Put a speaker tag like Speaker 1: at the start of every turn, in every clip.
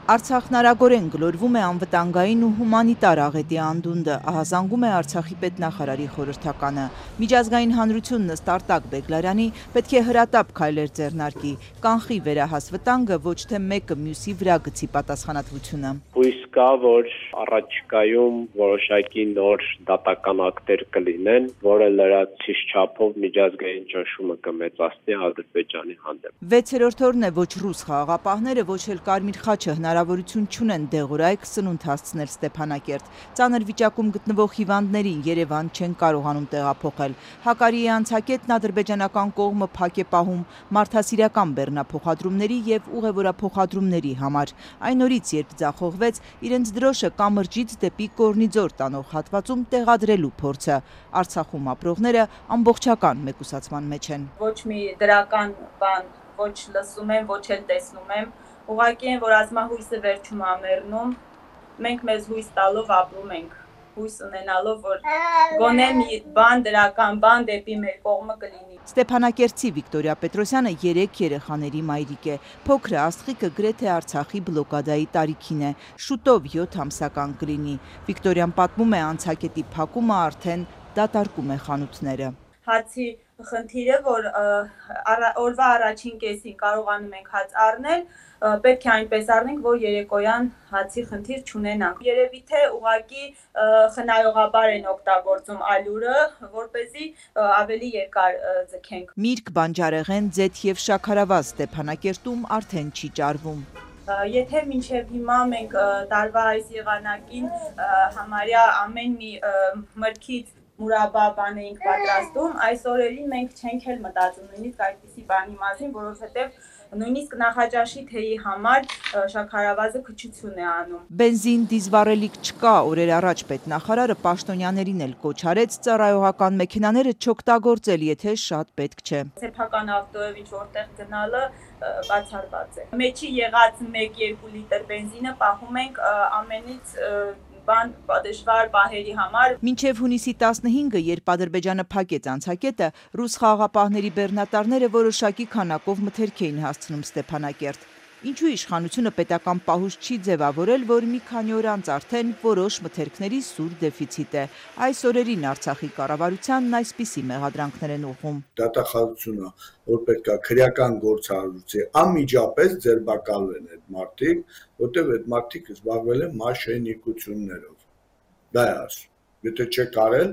Speaker 1: Արցախն արագորեն գլորվում է անվտանգային ու հումանիտար աղետի անդունդը, ահազանգում է Արցախի պետնախարարի խորհրդականը։ Միջազգային հանրությունն ըստ Արտակ Բեգլարյանի պետք է հրատապ քայլեր ձեռնարկի, կանխի վերահաս վտանգը, ոչ թե մեկը մյուսի վրա գցի պատասխանատվությունը։
Speaker 2: Հույս կա, որ առաջիկայում որոշակի նոր դատական ակտեր կլինեն, որը լրացուցիչ չափով միջազգային ճնշումը կմեծացնի Ադրբեջանի հանդեպ։
Speaker 1: 6-րդ օրն է ոչ ռուս խաղաղապահները, ոչ էլ Կարմիր խաչը հնարավորություն չունեն դեղորայք սնունդ հասցնել Ստեփանակերտ։ Ծանր վիճակում գտնվող հիվանդներին Երևան չեն կարողանում տեղափոխել։ Հակարիի անցակետն ադրբեջանական կողմը փակ է պահում մարդասիրական բեռնափոխադրումների եւ ուղևորափոխադրումների համար։ Այն օրից, երբ ձախողվեց իրենց դրոշը կամրջից դեպի Կորնիձոր տանող հատվածում տեղադրելու փորձը, Արցախում ապրողները ամբողջական մեկուսացման մեջ են։
Speaker 3: Ոչ մի դրական բան ոչ լսում եմ, ոչ էլ տեսնում եմ։ Ուղղակի են, որ ազգահույսը վերջում ամեռնում, մենք մեզ հույս տալով ապրում ենք, հույս ունենալով, որ գոնե մի բան, դրական բան դեպի մեր կողմը կլինի։
Speaker 1: Ստեփանակերտցի Վիկտորիա Պետրոսյանը 3 երեխաների մայրիկ է։ Փոքրը Աստղիկը գրեթե Արցախի բլոկադայի տարիքին է, շուտով 7 ամսական կլինի։ Վիկտորիան պատմում է, անցակետի փակումը արդեն դատարկում է խանութները։
Speaker 3: Հացի խնդիրը, որ օրվա առաջին կեսին կարողանում ենք հաց առնել, պետք է այնպես առնենք, որ երեկոյան հացի խնդիր չունենանք։ Երևի թե ուղղակի խնայողաբար են օգտագործում ալյուրը, որպեսզի ավելի երկար ձգենք։
Speaker 1: Միրգ, բանջարեղեն, ձեթ եւ շաքարավազ Ստեփանակերտում արդեն չի ճարվում։
Speaker 3: Եթե մինչև հիմա մենք տարվա այս եղանակին համարյա ամեն մի մրգից մուրաբա բան էինք պատրաստում, այս օրերին մենք չենք էլ մտածում նույնիսկ այդպիսի բանի մասին, որովհետև նույնիսկ նախաճաշի թեյի համար շաքարավազը քչություն է անում։
Speaker 1: Բենզին, դիզվառելիք չկա, օրեր առաջ պետնախարարը պաշտոնյաներին էլ կոչ արեց ծառայողական մեքենաները չօգտագործել, եթե շատ պետք չէ։
Speaker 3: Սեփական ավտոյով ինչ որտեղ գնալը բացառված է։ Մեջի եղած 1-2 լիտր բենզինը պահում ենք ամենից դժվար պահերի համար։
Speaker 1: Մինչև հունիսի 15-ը, երբ Ադրբեջանը փակեց անցակետը, ռուս խաղաղապահների բեռնատարները որոշակի քանակով մթերք էին հասցնում Ստեփանակերտ։ Ինչու իշխանությունը պետական պահուց չի ձևավորել, որ մի քանի օր անց արդեն որոշ մթերքների սուր դեֆիցիտ է։ Այս օրերին Արցախի կառավարությանն այսպիսի մեղադրանքներ են ուղղում։
Speaker 4: Դատախազությունը, որ պետք է քրեական գործառույթի անմիջապես ձերբակալվեն այդ մարդիկ, որտեղ այդ մարդիկ զբաղվել են մաշենիկություններով։ Դա է ասում։ Եթե չեք արել,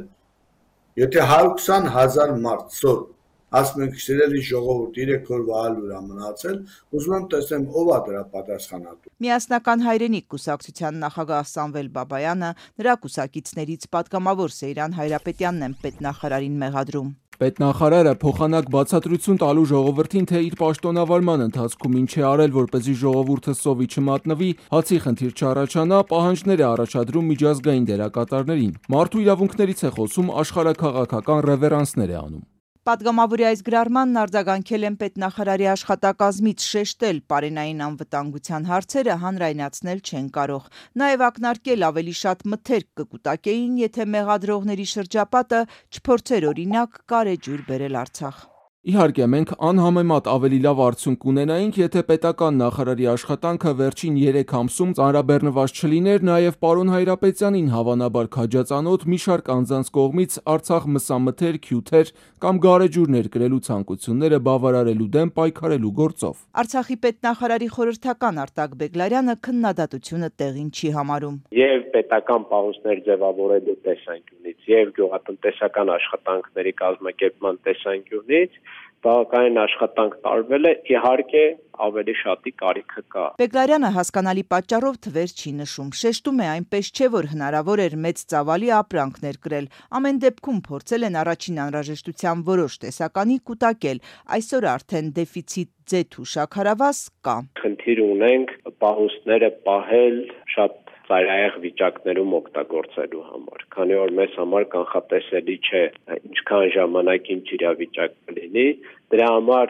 Speaker 4: եթե 120,000 մարդ սոր ասում ենք սիրելի ժողովուրդ 3 օրվա ալյուր մնացել, ուզում եմ տեսնեմ ով է դրա պատասխանատու։
Speaker 1: Միասնական հայրենիք կուսակցության նախագահ Սամվել Բաբայանը, նրա կուսակիցներից պատգամավոր Սեյրան Հայրապետյանն են պետնախարարին մեղադրում։
Speaker 5: Պետնախարարը փոխանակ բացատրություն տալու ժողովրդին, թե իր պաշտոնավարման ընթացքում ինչ է արել, որպեսզի ժողովուրդը սովի չմատնվի, հացի խնդիր չառաջանա, պահանջներ է առաջադրում միջազգային դերակատարներին։ Մարդու իրավունքներից է խոսում, աշխարհաքաղաքական ռևերանսներ է անում։
Speaker 1: Պատգամավորի այս գրառմանն արձագանքել են պետնախարարի աշխատակազմից, շեշտել պարենային անվտանգության հարցերը հանրայնացնել չեն կարող։ Նաև ակնարկել ավելի շատ մթերք կկուտակեին, եթե մեղադրողների շրջապատը չփորձեր օրինակ կարեջուր բերել Արցախ։
Speaker 5: Իհարկե, մենք անհամեմատ ավելի լավ արդյունք կունենայինք, եթե պետական նախարարի աշխատանքը վերջին 3 ամսում ծանրաբեռնված չլիներ, նաև պարոն Հայրապետյանին հավանաբար քաջածանոթ մի շարք անձանց կողմից Արցախ մսամթերք, հյութեր կամ գարեջուրներ կրելու ցանկությունները բավարարելու դեմ պայքարելու գործով։
Speaker 1: Արցախի պետնախարարի խորհրդական Արտակ Բեգլարյանը քննադատությունը տեղին չի համարում։
Speaker 2: Եվ պետական պահուստներ ձևավորելու տեսանկյունից, եւ գյուղատնտեսական աշխատանքների կազմակերպման տեսանկյունից բավականին աշխատանք տարվել է, իհարկե ավելի շատի կարիքը կա։
Speaker 1: Բեգլարյանը հասկանալի պատճառով թվեր չի նշում, շեշտում է այնպես չէ, որ հնարավոր էր մեծ ծավալի ապրանքներ կրել։ Ամեն դեպքում փորձել են առաջին անհրաժեշտության որոշ տեսականի կուտակել։ Այսօր արդեն դեֆիցիտ ձեթ ու շաքարավազ կա։
Speaker 2: Խնդիր ունենք պահուստները պահել շատ ծայրահեղ վիճակներում օգտագործելու համար, քանի որ մեզ համար կանխատեսելի չէ ինչքան ժամանակ ինչ իրավիճակ կլինի, դրա համար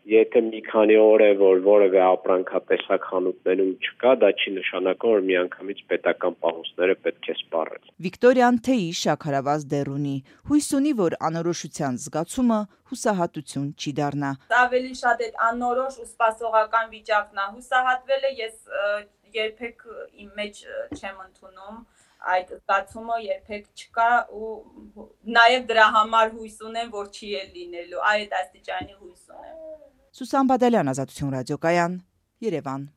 Speaker 2: Եթե մի քանի օր է, որ որևէ ապրանքատեսակ խանութներում չկա, դա չի նշանակում, որ միանգամից պետական պահոստները պետք է սպառել։
Speaker 1: Վիկտորիան թեյի շաքարավազ դեռ ունի, հույս ունի, որ անորոշության զգացումը հուսահատություն չի դառնա։
Speaker 3: Ավելի շատ այդ անորոշ ու սպասողական վիճակն է հուսահատվելը, ես երբեք իմ մեջ չեմ ընդունում այդ զգացումը երբեք չկա ու նաև դրա համար հույս ունեմ, որ չի էլ լինելու, այդ աստիճանի հույս ունեմ։
Speaker 1: Սուսան Բադալյան, Ազատություն ռադիոկայան, Երևան։